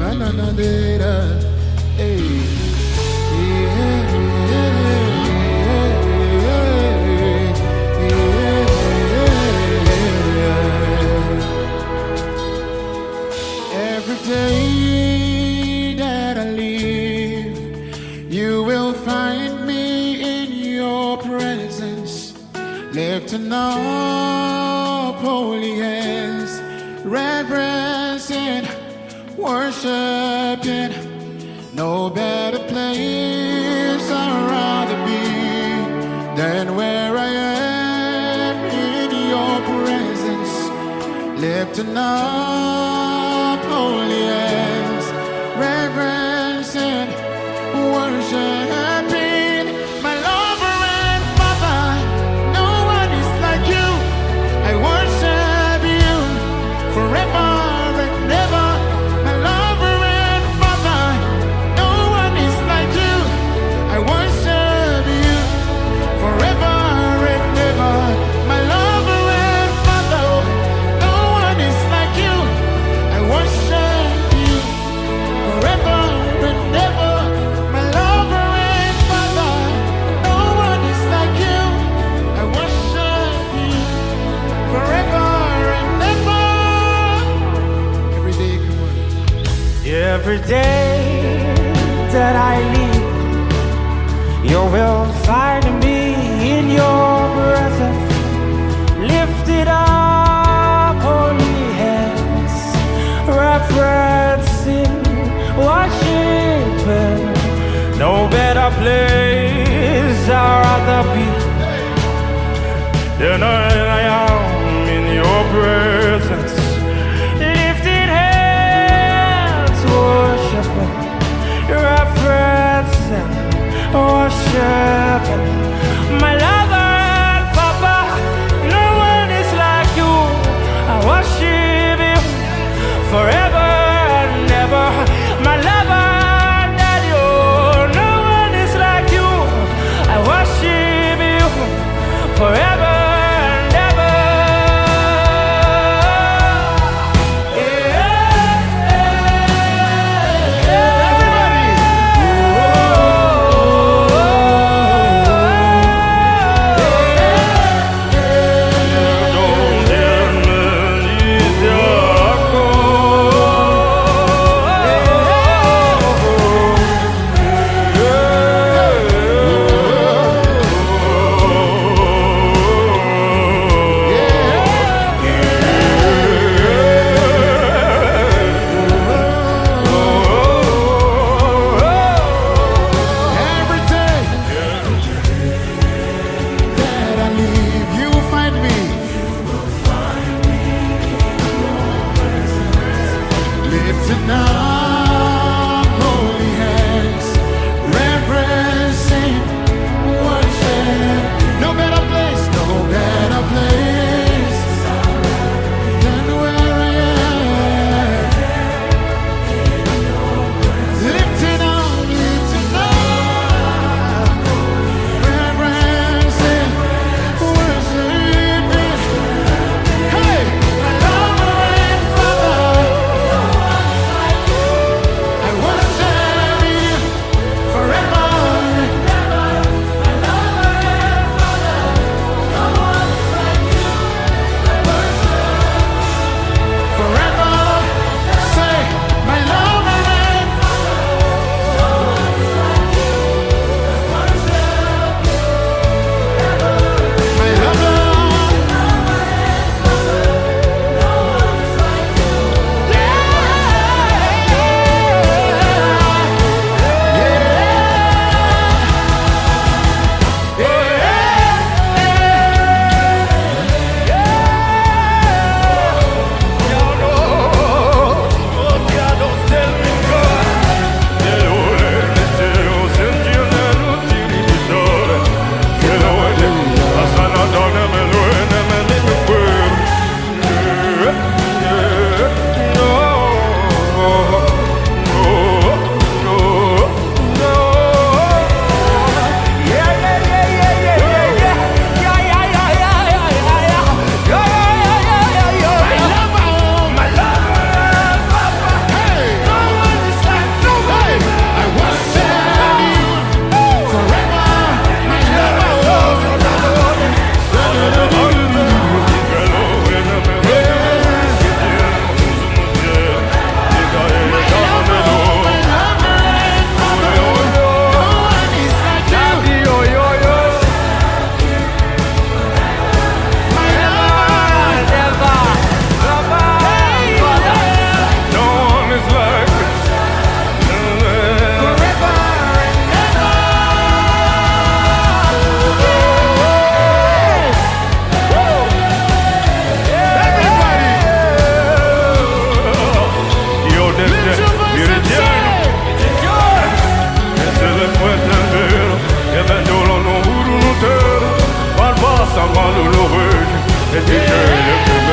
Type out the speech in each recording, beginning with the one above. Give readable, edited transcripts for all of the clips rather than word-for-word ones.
Every day that I live, you will find me in your presence, lifting up holy hands, reverencing, worshiping. No better place I'd rather be than where I am in your presence, lifting up holy hands, reverencing, worshiping. My lover and father, no one is like you. I worship you forever and ever. My lover and father, no one is like you. I worship you forever and ever. My lover and father, no one is like you. I worship you forever and ever. My lover and father, no one is like you. I worship you forever and ever. Every day, come on. Every day that I live, you will find me in your presence, lifted up holy hands, reverencing, worshiping. No better place I'd rather be than I am in your presence, lifted hands, worshiping, reverencing, worshiping. My lover and papa, no one is like you. I worship you forever and ever. My lover and daddy, oh, no one is like you. I worship you forever and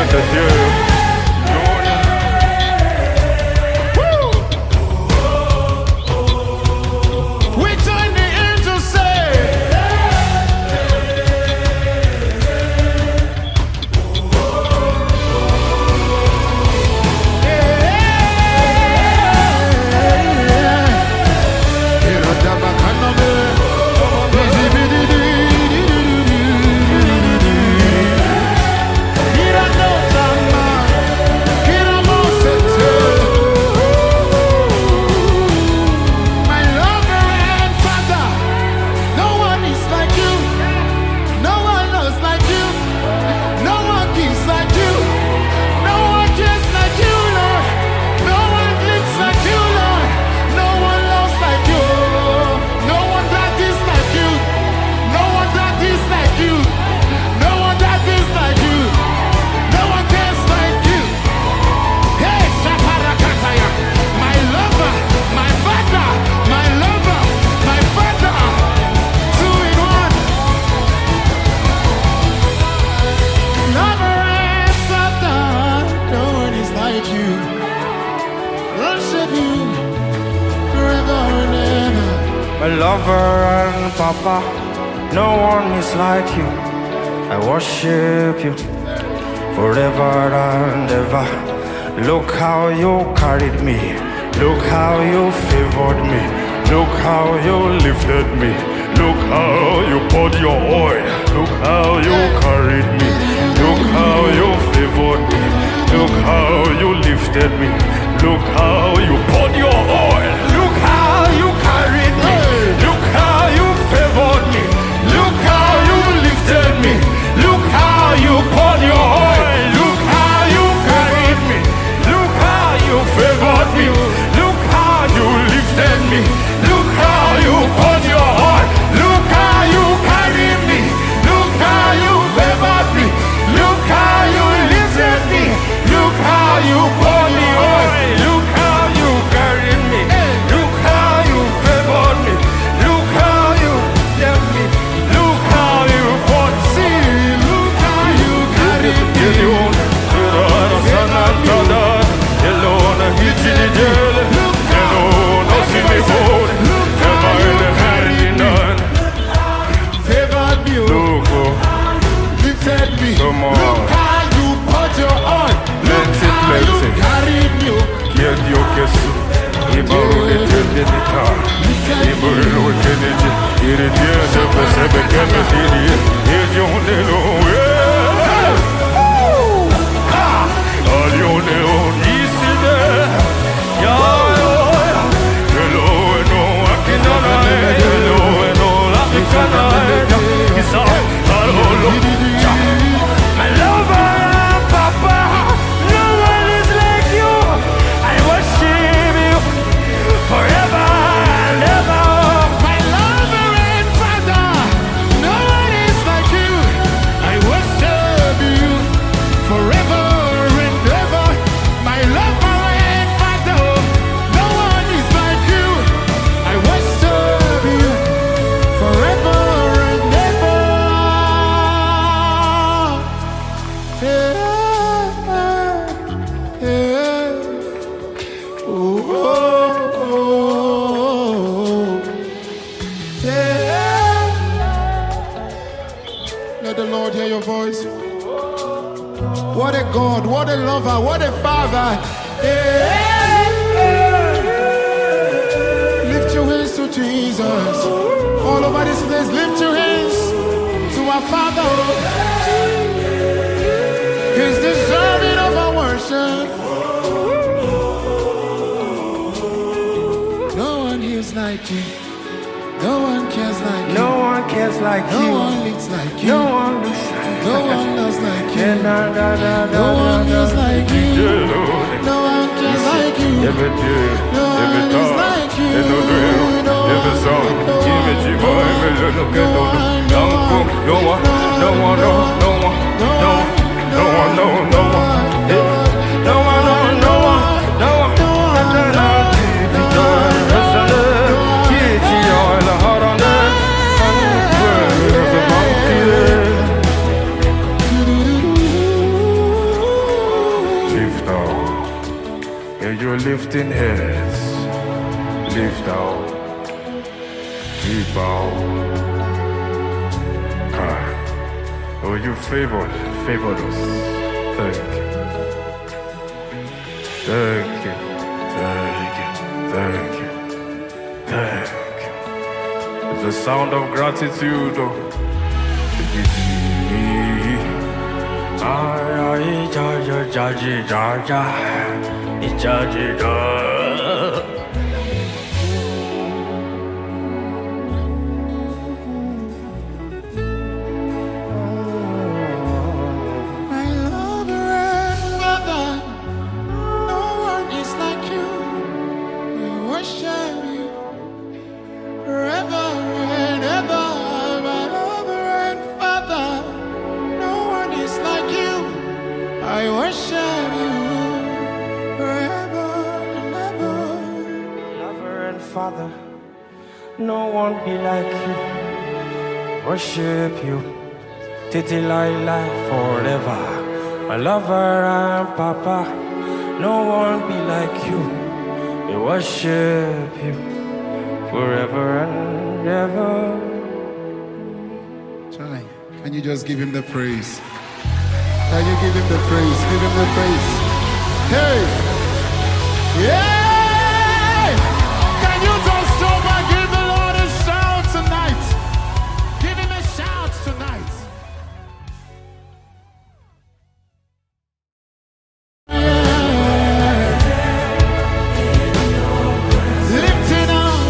de Dieu. We join the angels say, my lover and father, no one is like you. No one loves like you. No one gives like you. No one cares like you, Lord. No one lives like you, Lord. No one loves like you. No one that is like you. No one that is like you. No one that is like you. No one cares like you. Hey, Shaparakataya, my lover, my father, my lover, my father, two in one. Lover and father, no one is like you. Worship you forever and ever. My lover and papa, no one is like you. I worship you forever and ever. Look how you carried me. Look how you favored me. Look how you lifted me. Look how you poured your oil. Look how you carried me. Look how you favored me. Look how you lifted me. Look how you poured your oil. Look how you carried me. Look how you favored me. Look how you lifted me. Look how you poured your oil. Look how you carried me. Look how you favored me. Look how you lifted me. Look how you poured your oil. Look how you carried me. Look how you favored me. Look how you lifted me. Look how you poured the oil. Look how you carried me. Look how you favored me. Look how you lifted me. Look how you poured. See, look how you carried me. Favored me, lifted me. Come on. Look how you poured your oil. Look Plenty, how you plenty. carried me. My lover, papa, no one is like you. I worship you forever and ever. My lover and father, no one is like you. I worship you forever and ever. My lover and father, no one is like you. I worship you forever and ever. Yeah, yeah. Oh, oh, oh. Yeah. Let the Lord hear your voice. What a God, what a lover, what a father. Yeah. Lift your hands to Jesus. All over this place, lift your hands to our Father. He's deserving of our worship. No one heals like you. No one cares like you. No one cares like No you. one leads like you. No one looks like No one loves like you. you. No one feels like you. No one cares like you. Every day, No every one is time, like you. every drill, No every one, song, no every one, jibo, every little no one, no one, no one, no one, no one, no one, no one, no one, no one, no one, no one, no one, no one, lifting heads, lift out, deep out. Oh, you favored us. Thank you. Thank you. Thank you. Thank you. Thank you. It's the sound of gratitude. Father, no one be like you. Worship you, Titi Laila forever. My lover and Papa, no one be like you. We worship you forever and ever. Chai, can you just give him the praise? Can you give him the praise? Give him the praise. Hey! Yeah! Can you just jump and give the Lord a shout tonight? Give him a shout tonight. Lifting up,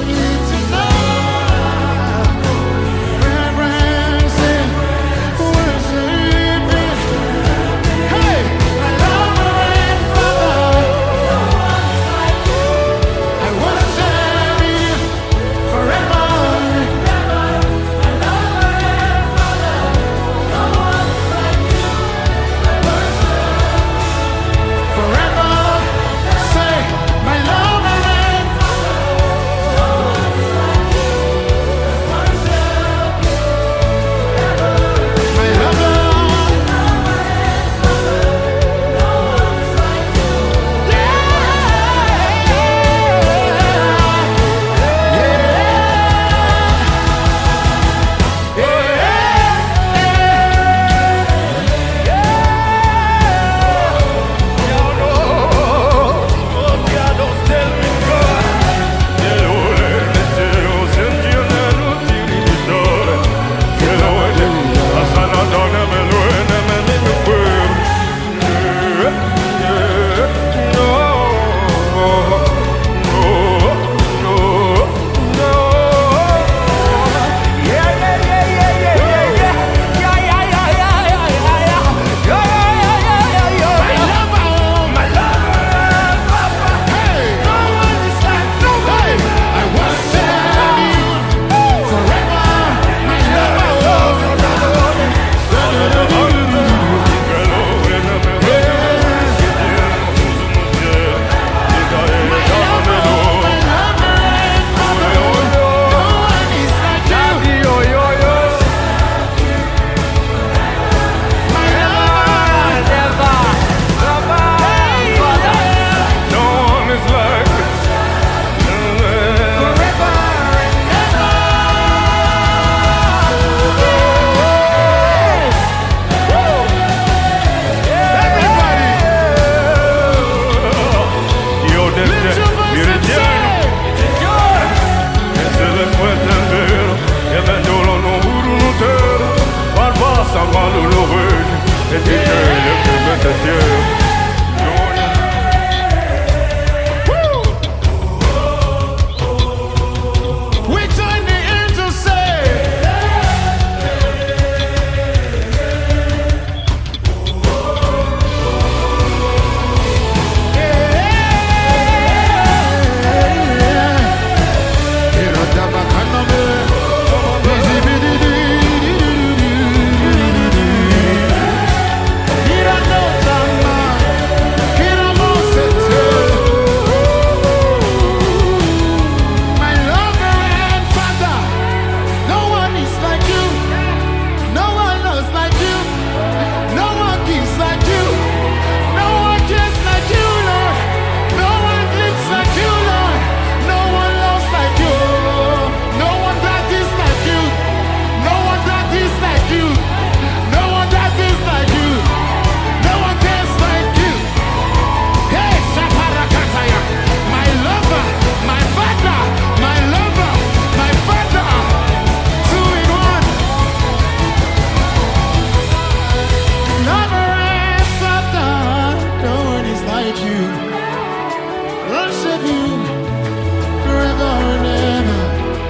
reverencing, worshiping. Hey, my lover and Father.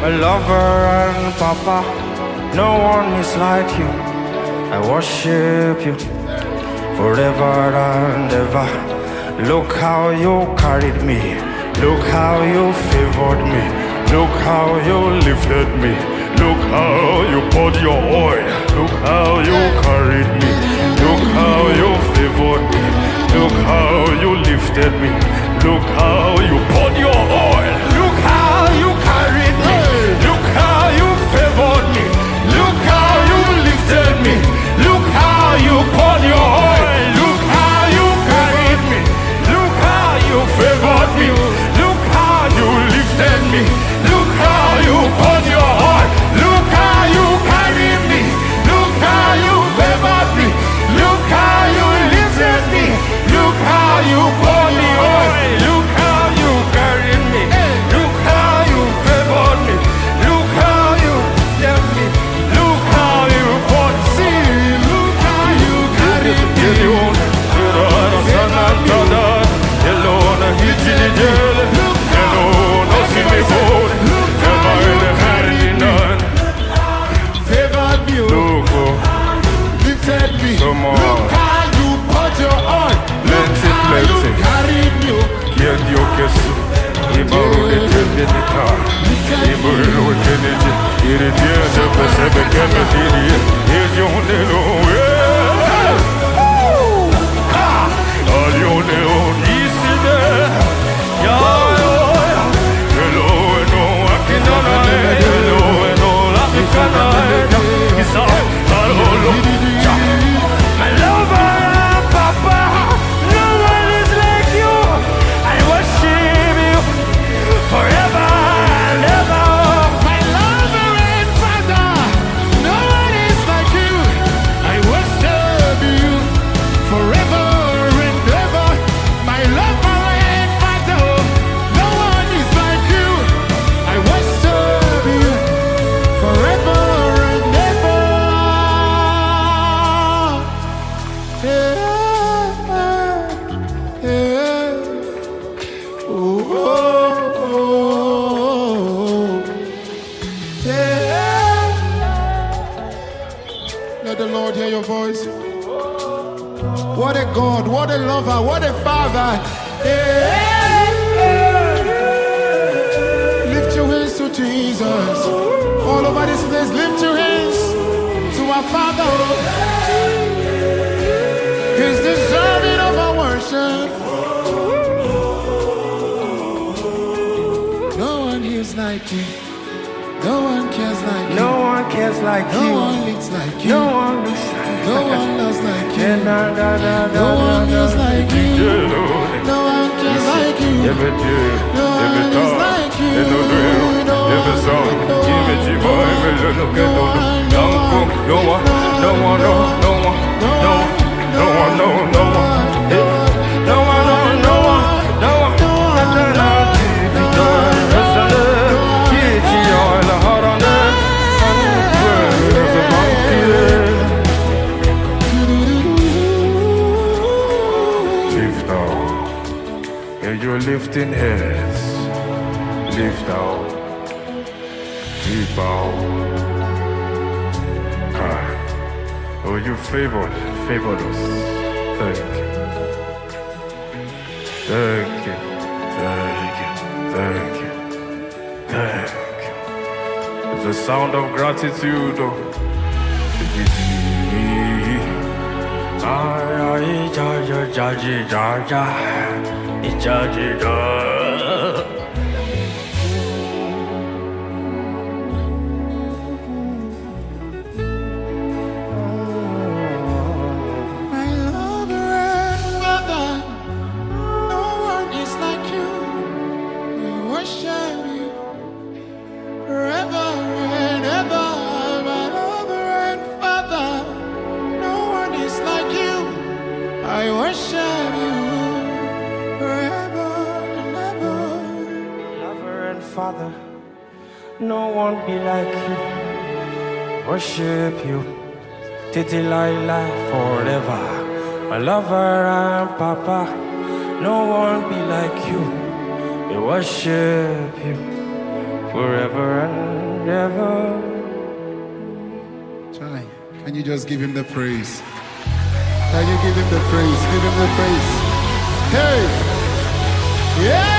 my lover and papa. No one is like you. I worship you forever and ever. Look how you carried me. Look how you favored me. Look how you lifted me. Look how you poured your oil. Look how you carried me. Look how you favored me. Look how you lifted me. Look how you poured your oil. Look how you carried me. Look how you favored me. Look how you lifted me. Look how you poured your oil. Look how you carried me. Look how you favored me. Look how you lifted me. Look how you poured your oil. Look how you carried me. Look how you favored me. Look how you lifted me. Look how you poured the oil. Look how you carried me. Look how you favored me. Look how you lifted me. Look how you poured. See, look how you carried me. Favored me, lifted me. Look how you poured your oil. Look how you carried me. My lover, papa, no one is like you. I worship you forever and ever. My lover and father, no one is like you. I worship you forever and ever. My lover and father, no one is like you. I worship you forever and ever. Yeah, yeah. Oh, oh, yeah. Let the Lord hear your voice. What a God, what a lover, what a father. Yeah. Lift your hands to Jesus. All over this place, lift your hands to our Father. He's deserving of our worship. No one is like you. No one cares like you. No one cares like No you. one leads like you. No one looks like No one loves like you. you. No one is like you. No one cares like you. No one is like you. No one, no one, You're lifting heads, lift out, deep out. Oh, you favored us. Thank you. Thank you. Thank you. Thank you. Thank you. It's the sound of gratitude. My lover and father, no one is like you. We worship you forever and ever. My lover and father, no one is like you. I worship you forever and ever. Lover and father, no one be like you. Worship you, Titi Laila forever. My lover and papa, no one be like you. We worship you forever and forever. Chai, can you just give him the praise? Can you give him the praise? Give him the praise. Hey! Yeah!